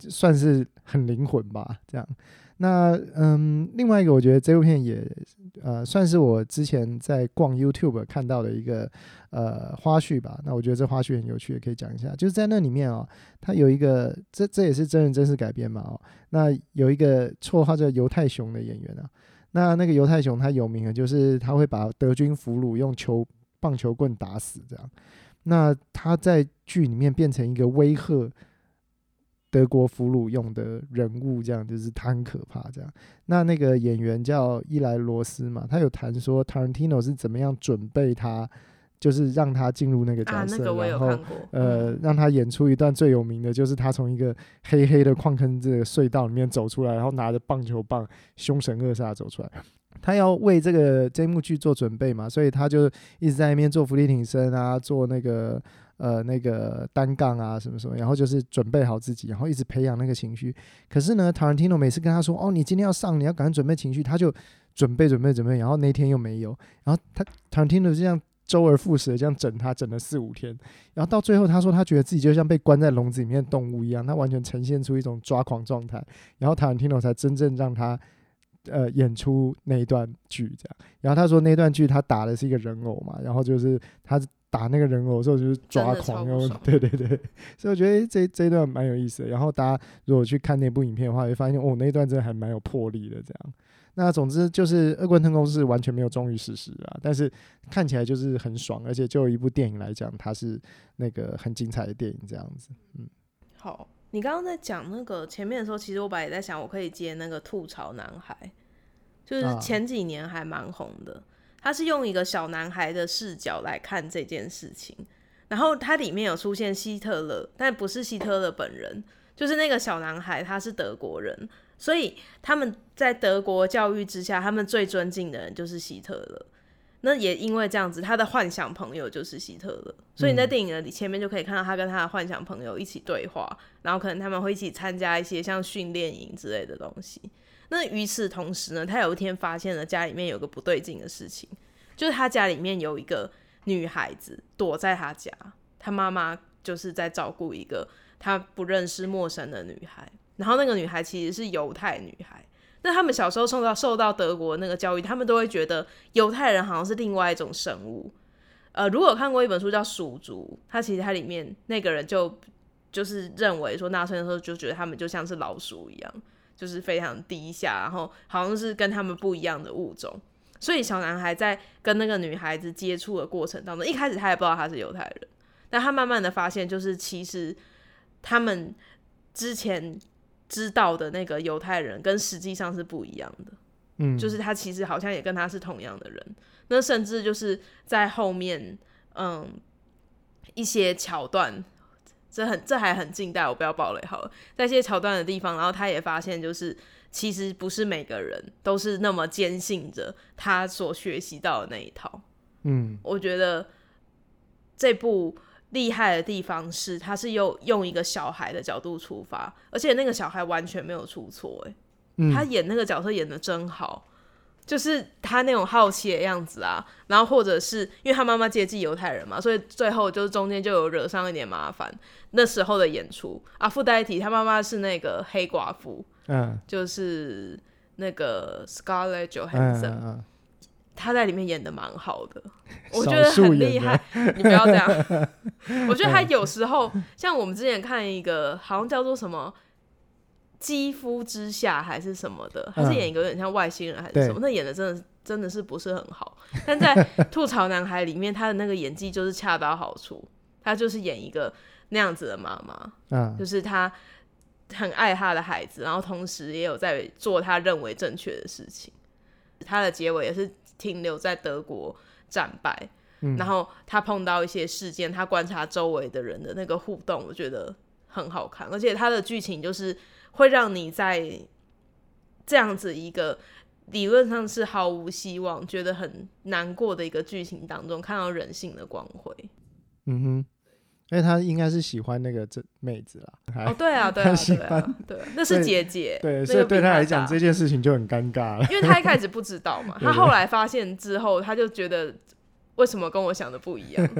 算是很灵魂吧，这样。那嗯，另外一个我觉得这部片也呃算是我之前在逛 YouTube 看到的一个呃花絮吧。那我觉得这花絮很有趣，也可以讲一下。就是在那里面哦，它有一个这这也是真人真事改编嘛哦。那有一个绰号叫犹太熊的演员啊，那那个犹太熊他有名的就是他会把德军俘虏用球棒球棍打死这样。那他在剧里面变成一个威吓德国俘虏用的人物，这样就是他很可怕这样。那那个演员叫伊莱罗斯嘛，他有谈说 Tarantino 是怎么样准备他，就是让他进入那个角色， 啊，那个我有看过， 呃，让他演出一段最有名的就是他从一个黑黑的矿坑这个隧道里面走出来，然后拿着棒球棒凶神恶煞走出来。他要为这个这幕剧做准备嘛，所以他就一直在那边做伏地挺身啊，做那个呃那个单杠啊什么什么，然后就是准备好自己，然后一直培养那个情绪。可是呢 Tarantino 每次跟他说哦你今天要上，你要赶快准备情绪，他就准备准备准备，然后那天又没有，然后他 Tarantino 就这样周而复始的这样整他整了四五天，然后到最后他说他觉得自己就像被关在笼子里面的动物一样，他完全呈现出一种抓狂状态，然后 Tarantino 才真正让他呃，演出那一段剧这样。然后他说那段剧他打的是一个人偶嘛，然后就是他打那个人偶的时候就是抓狂，然后对对对，所以我觉得这这一段蛮有意思的。然后大家如果去看那部影片的话，会发现哦那一段真的还蛮有魄力的这样。那总之就是《恶棍特工》是完全没有忠于事实啊，但是看起来就是很爽，而且就一部电影来讲，它是那个很精彩的电影这样子。嗯， 好。你刚刚在讲那个前面的时候，其实我本来也在想，我可以接那个吐槽男孩，就是前几年还蛮红的。他是用一个小男孩的视角来看这件事情，然后它里面有出现希特勒，但不是希特勒本人，就是那个小男孩他是德国人，所以他们在德国教育之下，他们最尊敬的人就是希特勒。那也因为这样子，他的幻想朋友就是希特勒，所以你在电影的前面就可以看到他跟他的幻想朋友一起对话，然后可能他们会一起参加一些像训练营之类的东西。那与此同时呢，他有一天发现了家里面有个不对劲的事情，就是他家里面有一个女孩子躲在他家，他妈妈就是在照顾一个他不认识陌生的女孩，然后那个女孩其实是犹太女孩。那他们小时候受到受到德国那个教育，他们都会觉得犹太人好像是另外一种生物。呃，如果有看过一本书叫《鼠族》，它其实它里面那个人就就是认为说纳粹的时候就觉得他们就像是老鼠一样，就是非常低下，然后好像是跟他们不一样的物种。所以小男孩在跟那个女孩子接触的过程当中，一开始他也不知道他是犹太人，但他慢慢的发现，就是其实他们之前知道的那个犹太人跟实际上是不一样的，嗯，就是他其实好像也跟他是同样的人。那甚至就是在后面，嗯，一些桥段，这很这还很近代，我不要爆雷好了。在一些桥段的地方，然后他也发现，就是其实不是每个人都是那么坚信着他所学习到的那一套。嗯，我觉得这部厉害的地方是，他是用用一个小孩的角度出发，而且那个小孩完全没有出错，哎、嗯，他演那个角色演得真好，就是他那种好奇的样子啊，然后或者是因为他妈妈接济犹太人嘛，所以最后就是中间就有惹上一点麻烦。那时候的演出啊，附带一提，他妈妈是那个黑寡妇，嗯，就是那个 Scarlett Johansson，嗯嗯嗯，他在里面演的蛮好的，我觉得很厉害。你不要这样，我觉得他有时候像我们之前看一个好像叫做什么肌肤之下还是什么的，他是演一个有点像外星人还是什么，那演的真的真的是不是很好。但在吐槽男孩里面，他的那个演技就是恰到好处，他就是演一个那样子的妈妈，嗯，就是他很爱他的孩子，然后同时也有在做他认为正确的事情。他的结尾也是停留在德国战败，嗯，然后他碰到一些事件，他观察周围的人的那个互动，我觉得很好看。而且他的剧情就是会让你在这样子一个理论上是毫无希望，觉得很难过的一个剧情当中，看到人性的光辉。嗯哼， 因为他应该是喜欢那个这妹子啦。 哦，对啊，对啊，对啊，对啊，那是姐姐。 对，所以对他来讲这件事情就很尴尬了， 因为他一开始不知道嘛，他后来发现之后，他就觉得为什么跟我想的不一样。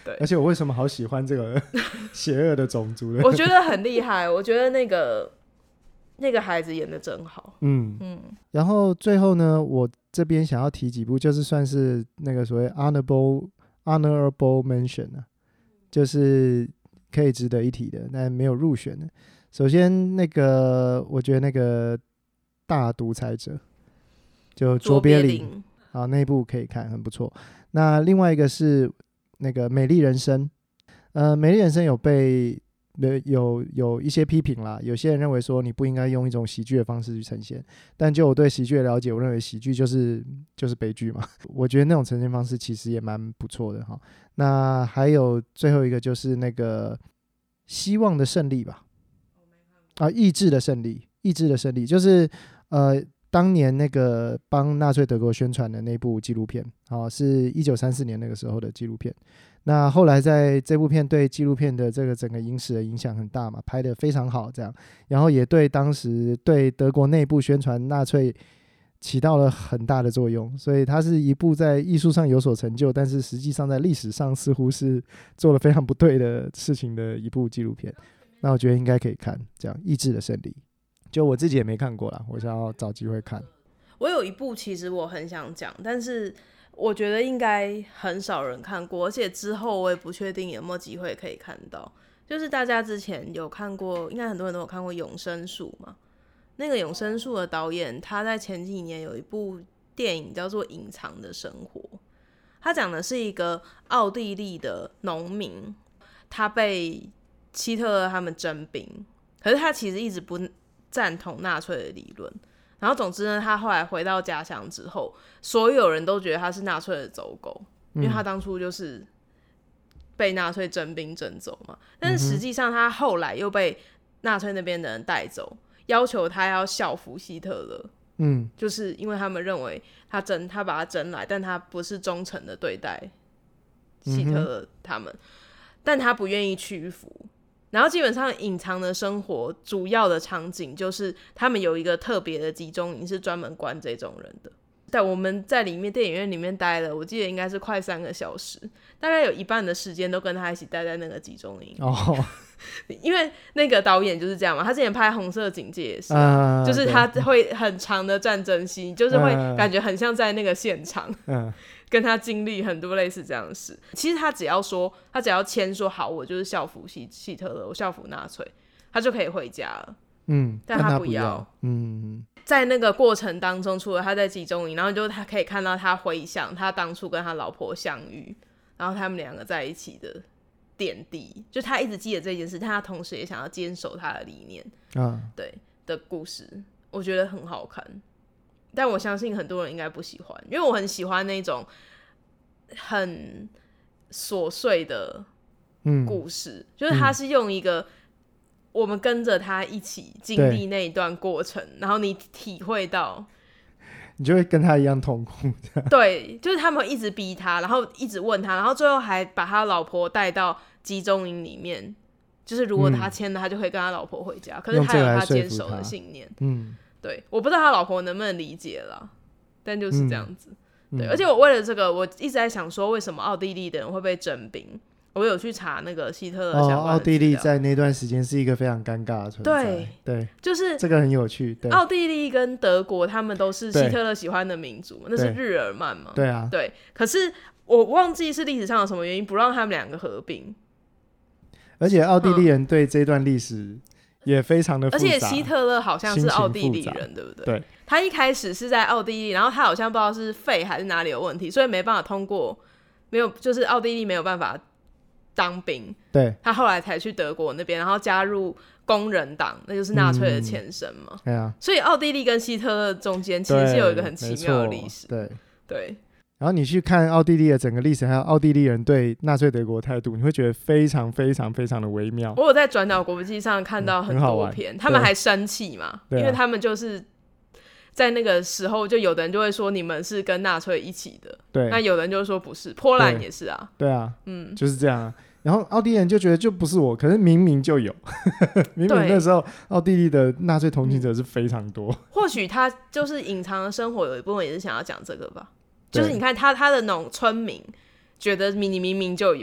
对， 而且我为什么好喜欢这个邪恶的种族的？ 我觉得很厉害，我觉得那个那个孩子演的真好。 嗯嗯。然后最后呢，我这边想要提几部，就是算是那个所谓 honorable honorable mention 啊，就是可以值得一提的，但没有入选的。首先，那个我觉得那个大独裁者，就卓别林，啊，那一部可以看，很不错。那另外一个是那个美丽人生，呃，美丽人生有被有有一些批评啦，有些人认为说你不应该用一种喜剧的方式去呈现，但就我对喜剧的了解，我认为喜剧就是就是悲剧嘛。我觉得那种呈现方式其实也蛮不错的哈。那还有最后一个就是那个希望的胜利吧，啊，意志的胜利，意志的胜利就是呃。当年那个帮纳粹德国宣传的那部纪录片，哦，是一九三四年那个时候的纪录片。那后来在这部片对纪录片的这个整个影史的影响很大嘛，拍得非常好，这样，然后也对当时对德国内部宣传纳粹起到了很大的作用，所以它是一部在艺术上有所成就，但是实际上在历史上似乎是做了非常不对的事情的一部纪录片。那我觉得应该可以看，这样意志的胜利。就我自己也没看过啦，我想要找机会看。 我有一部其实我很想讲，但是我觉得应该很少人看过，而且之后我也不确定有没有机会可以看到。就是大家之前有看过，应该很多人都有看过《永生树》嘛。那个《永生树》的导演，他在前几年有一部电影叫做《隐藏的生活》，他讲的是一个奥地利的农民，他被希特勒他们征兵，可是他其实一直不赞同纳粹的理论，然后总之呢，他后来回到家乡之后，所有人都觉得他是纳粹的走狗，因为他当初就是被纳粹征兵征走嘛。但是实际上他后来又被纳粹那边的人带走，要求他要效服希特勒。嗯，就是因为他们认为他征他把他征来，但他不是忠诚的对待希特勒他们，但他不愿意屈服。然后基本上隐藏的生活主要的场景就是他们有一个特别的集中营是专门关这种人的，但我们在里面电影院里面待了，我记得应该是快三个小时，大概有一半的时间都跟他一起待在那个集中营。哦，因为那个导演就是这样嘛，他之前拍《红色警戒》也是、啊呃，就是他会很长的战争戏，就是会感觉很像在那个现场。嗯、呃。跟他经历很多类似这样的事，其实他只要说，他只要签说好，我就是效服希希特勒，我效服纳粹，他就可以回家了。嗯，但他不要。不要嗯，在那个过程当中，除了他在集中营，然后就他可以看到他回想他当初跟他老婆相遇，然后他们两个在一起的点滴，就他一直记得这件事，但他同时也想要坚守他的理念。啊，对的故事，我觉得很好看。但我相信很多人应该不喜欢，因为我很喜欢那种很琐碎的故事、嗯、就是他是用一个我们跟着他一起经历那一段过程，然后你体会到你就会跟他一样痛苦。 对，就是他们一直逼他，然后一直问他，然后最后还把他老婆带到集中营里面，就是如果他签了、嗯、他就可以跟他老婆回家，可是他有他坚守的信念。嗯，对，我不知道他老婆能不能理解啦，但就是这样子、嗯、对、嗯，而且我为了这个我一直在想说为什么奥地利的人会被征兵，我有去查那个希特勒相关的资料、哦、 奥地利在那段时间是一个非常尴尬的存在。对对， 就是这个很有趣。对， 奥地利跟德国他们都是希特勒喜欢的民族，那是日耳曼嘛。 对啊， 对，可是我忘记是历史上有什么原因不让他们两个合并， 而且奥地利人对这段历史也非常的复杂， 而且希特勒好像是奥地利人，对不对？ 对， 他一开始是在奥地利，然后他好像不知道是肺还是哪里有问题，所以没办法通过，没有，就是奥地利没有办法当兵。对，他后来才去德国那边，然后加入工人党，那就是纳粹的前身嘛。对、嗯、啊，所以奥地利跟希特勒中间其实是有一个很奇妙的历史。对对。 然后你去看奥地利的整个历史，还有奥地利人对纳粹德国的态度，你会觉得非常非常非常的微妙。 我有在转角国际上看到很多篇、嗯、他们还生气嘛、啊、因为他们就是在那个时候，就有的人就会说你们是跟纳粹一起的，对，那有的人就说不是，波兰也是啊。 对, 对啊，嗯，就是这样啊。然后奥地利人就觉得就不是我，可是明明就有明明那时候奥地利的纳粹同情者是非常多、嗯、 或许他就是隐藏的生活有一部分也是想要讲这个吧，就是你看他他的那种村民觉得你明明就有，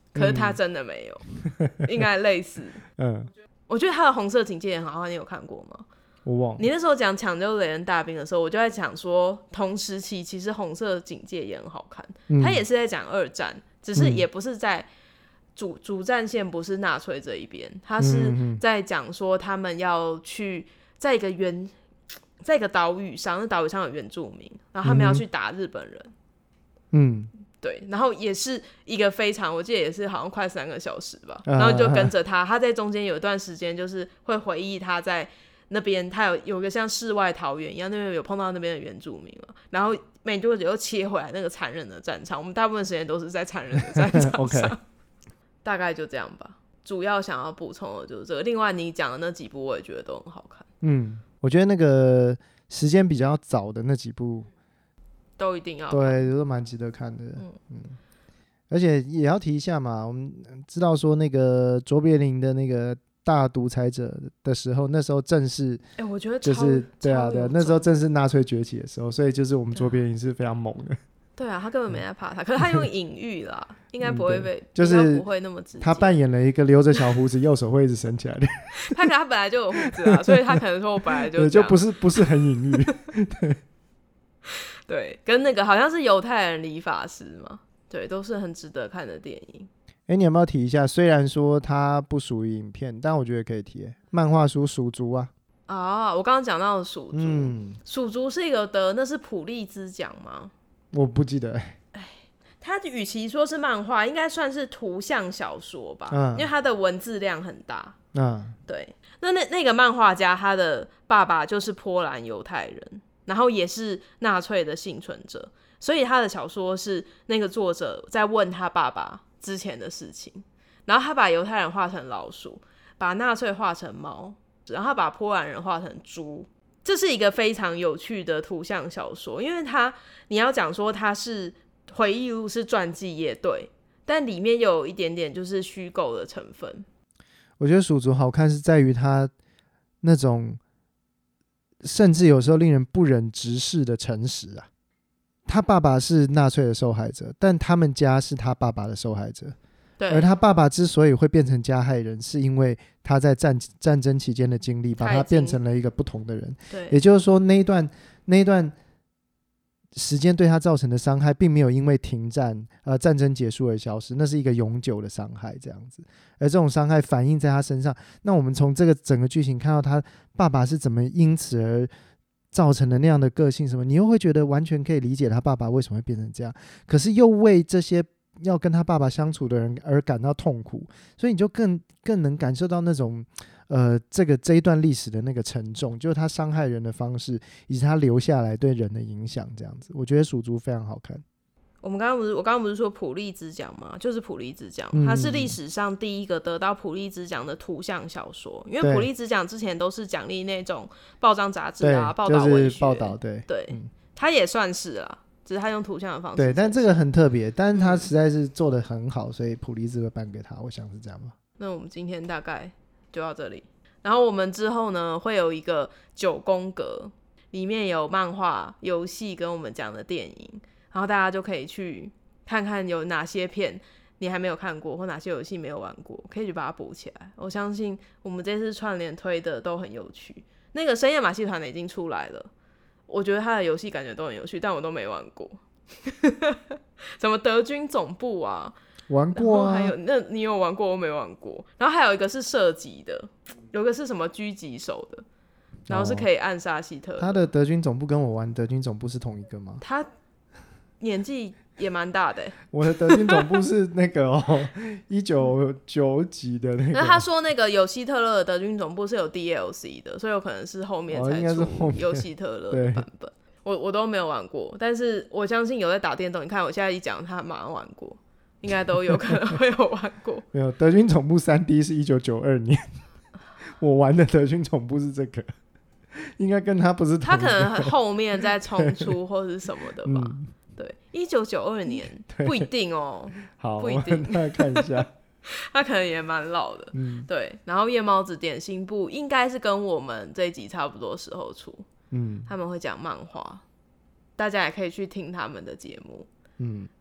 可是他真的没有，嗯、应该类似。嗯，我觉得他的红色警戒也很好看，你有看过吗？ 我忘了。 你那时候讲抢救雷恩大兵的时候，我就在讲说，同时期其实红色警戒也很好看，嗯、他也是在讲二战，只是也不是在主、嗯、主战线不是纳粹这一边，他是在讲说他们要去在一个原在一个岛屿上，那岛屿上有原住民，然后他们要去打日本人。嗯。对，然后也是一个非常，我记得也是好像快三个小时吧，啊、然后就跟着他，他在中间有一段时间就是会回忆他在那边，他有有个像世外桃源一样，那边有碰到那边的原住民了，然后没多久又切回来那个残忍的战场，我们大部分时间都是在残忍的战场上，okay. 大概就这样吧。主要想要补充的就是这个，另外你讲的那几部我也觉得都很好看。 嗯，我觉得那个时间比较早的那几部。 都一定要看， 对，都蛮值得看的。嗯嗯，而且也要提一下嘛，我们知道说那个卓别林的那个大独裁者的时候，那时候正是， 哎、欸，我觉得就是对啊对啊，那时候正是纳粹崛起的时候，所以就是我们卓别林是非常猛的。 对啊，他根本没在怕他，可是他用隐喻啦，应该不会被， 嗯、就是不会那么直接。 他扮演了一个留着小胡子，右手会一直伸起来的。 他可能他本来就有胡子啊，所以他可能说我本来就这样对，就不是不是很隐喻。对。 对，跟那个好像是犹太人理发师嘛，对，都是很值得看的电影。 哎，你有没有提一下？虽然说它不属于影片，但我觉得可以提。漫画书《鼠族》啊。 啊，我刚刚讲到的《鼠族》，嗯，《鼠族》是一个得那是普利兹奖吗？ 我不记得。 哎，它与其说是漫画，应该算是图像小说吧，嗯、因为它的文字量很大。嗯，对。那那那个漫画家，他的爸爸就是波兰犹太人。然后也是纳粹的幸存者，所以他的小说是那个作者在问他爸爸之前的事情，然后他把犹太人画成老鼠，把纳粹画成猫，然后把波兰人画成猪。这是一个非常有趣的图像小说，因为他你要讲说他是回忆录是传记也对，但里面有一点点就是虚构的成分。 我觉得鼠族好看是在于他那种甚至有时候令人不忍直视的诚实啊！他爸爸是纳粹的受害者，但他们家是他爸爸的受害者。对，而他爸爸之所以会变成加害人，是因为他在 战, 战争期间的经历，把他变成了一个不同的人。对，也就是说，那一段那一段时间对他造成的伤害，并没有因为停战、呃战争结束而消失，那是一个永久的伤害，这样子。而这种伤害反映在他身上，那我们从这个整个剧情看到他爸爸是怎么因此而造成的那样的个性什么，你又会觉得完全可以理解他爸爸为什么会变成这样，可是又为这些要跟他爸爸相处的人而感到痛苦，所以你就更更能感受到那种呃这个这一段历史的那个沉重，就是他伤害人的方式以及他留下来对人的影响，这样子。我觉得鼠族非常好看。 我们刚刚不是我刚刚不是说普利兹奖吗？就是普利兹奖，它是历史上第一个得到普利兹奖的图像小说。因为普利兹奖之前都是奖励那种报章杂志啊、报道文学、 就是报道，对对，嗯、它也算是啦，只是他用图像的方式。 对，但这个很特别，但是他实在是做得很好，所以普利兹会颁给他，我想是这样吧。 那我们今天大概就到这里，然后我们之后呢会有一个九宫格，里面有漫画、游戏跟我们讲的电影。然后大家就可以去看看有哪些片你还没有看过，或哪些游戏没有玩过，可以去把它补起来。我相信我们这次串联推的都很有趣。那个深夜马戏团的已经出来了，我觉得他的游戏感觉都很有趣，但我都没玩过。什么德军总部啊， 玩过啊。 还有那你有玩过？我没玩过。然后还有一个是射击的，有一个是什么狙击手的，然后是可以暗杀希特勒。 他的德军总部跟我玩德军总部是同一个吗？ 他年纪也蛮大的、欸、 我的德军总部是那个哦，一九九几的那个。 那他说那个有希特勒的德军总部是有 D L C 的，所以有可能是后面才出有希特勒的版本。我我都没有玩过，但是我相信有在打电动。你看我现在一讲，他马上玩过，应该都有可能会有玩过。 没有，德军总部 三 D 是一九九二年，我玩的德军总部是这个，应该跟他不是同一个。 他可能后面再重出或是什么的吧。嗯，对，一九九二年不一定哦， 好， 不一定， 大家看一下， 他可能也蛮老的，嗯，对。然后夜猫子点心部应该是跟我们这一集差不多时候出，嗯，他们会讲漫画，大家也可以去听他们的节目，嗯。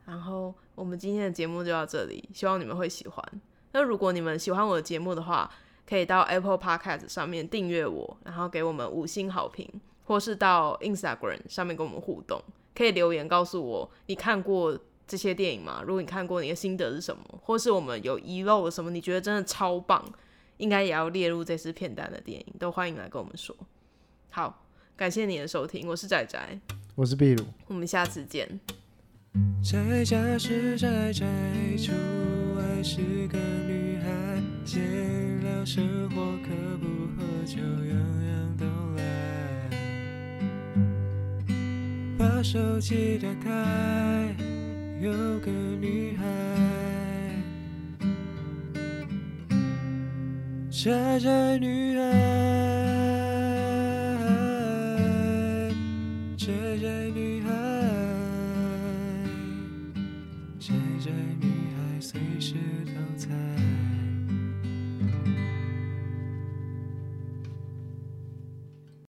然后我们今天的节目就到这里，希望你们会喜欢。那如果你们喜欢我的节目的话，可以到 Apple Podcast 上面订阅我，然后给我们五星好评，或是到 Instagram 上面跟我们互动，可以留言告诉我你看过这些电影吗？如果你看过，你的心得是什么？或是我们有遗漏了什么你觉得真的超棒，应该也要列入这次片单的电影，都欢迎来跟我们说。好，感谢你的收听，我是仔仔， 我是秘鲁， 我们下次见。 在家是宅宅，出外是个女孩，闲聊生活可不喝酒，样样都来。把手机打开，有个女孩，宅宅女孩，宅宅女孩。宅宅女孩随时都在。